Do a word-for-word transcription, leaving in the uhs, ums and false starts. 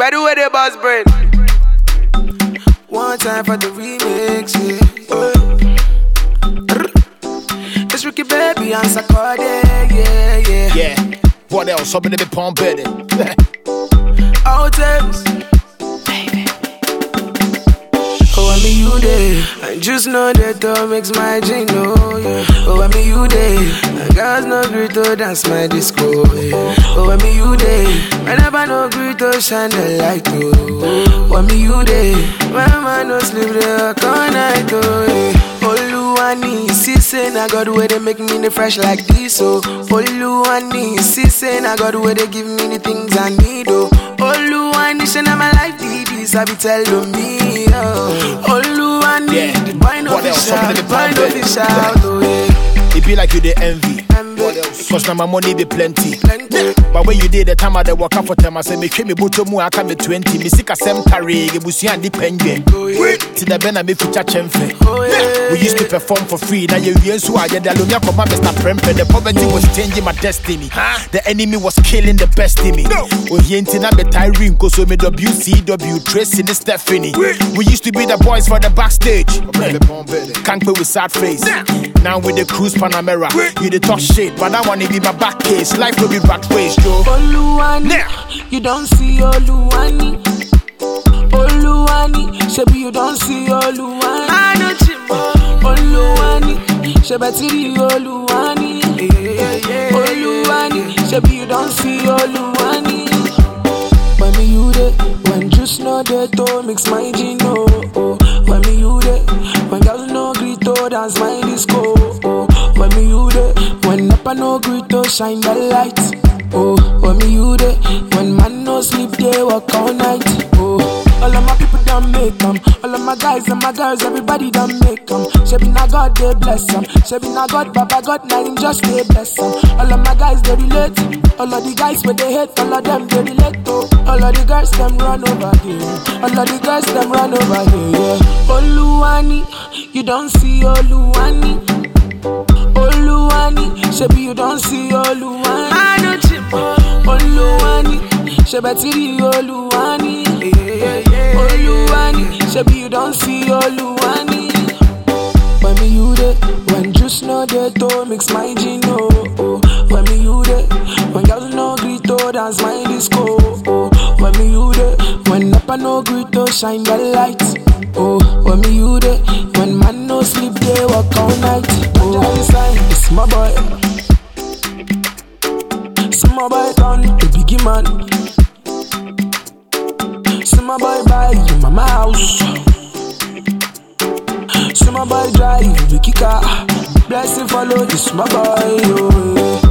By the way, the boss brain. One time for the remix, yeah. It's Ricky Baby and Sakode, yeah, yeah. Yeah. What else? Somebody be pumping it. Outtakes. Oh, I mean you day. I just know that all makes my dream, oh yeah. Oh, I mean you day. I got no great to dance my disco, yeah. Oh, I mean you day. Whenever no great to shine the light, oh. Oh, I mean you day. When man no sleep, they work all night, oh yeah. Oluwani, see say na God where they make me the fresh like this, oh. Oluwani, see say na God where they give me the things I need, oh. Oluwani, say na my life did this, I be telling me, oh. Oluwani, Yeah. the boy no What else? fish out, Somebody the be boy no pumping. fish out, oh yeah. It be like you the envy. What else? Cause now my money be plenty. Plenty. But when you did the time I the work out for them, I say me cream me buto mu aka me twenty. Me sika sem tari, ge busi andi pengue. Oh yeah. Till the ben I me feature chemfe. Oh yeah. We used to perform for free. Now you yen so I the alunya come Mister Prempe. The poverty was changing my destiny. The enemy was killing the best in me. Oh yentina be Tyrene cause so me W C W Tracy and Stephanie. We used to be the boys for the backstage. Can't play with sad face. Now with the cruise Panamera, you the talk shit, but that one it be my back case. Life will be rat race, Joe. Oluwani, Now. you don't see Oluwani. Oluwani, shebi you don't see Oluwani. I know Chimbo. Oluwani, shebatiri Oluwani. Oluwani, shebi you don't see Oluwani. When me you there, when just no there to mix my gino. Oh, when me you there, when girls no greet to dance my disco. Oh, when me you there, when up no greet to shine the light. Oh, when me you there, when man no sleep they work all night. Oh, all of my people done make them, all of my guys and my girls everybody done make them. Shebi na God they bless them, shebi na God Baba God na him just they bless them. All of my guys they relate, all of the guys where they hate, all of them they relate to. All of the girls them run over here, all of the girls them run over here. Yeah. Oluwani, you don't see Oluwani. Oluwani, shebi you don't see Oluwani. I know Chimbo. Oluwani, shebatiri Oluwani. Oluwani, shebi you don't see Oluwani. When me you there, when juice no there to mix my gino. Oh, when me you there, when girls no greet to dance my disco. Oh, when me you there, when upper no greet to shine the light. Oh, when me you there, when man no sleep they work all night. Oh, it's my boy, it's my boy done the biggie man. It's my boy buy you mama house. It's my boy drive the kicker. Blessing follow this my boy. Oh,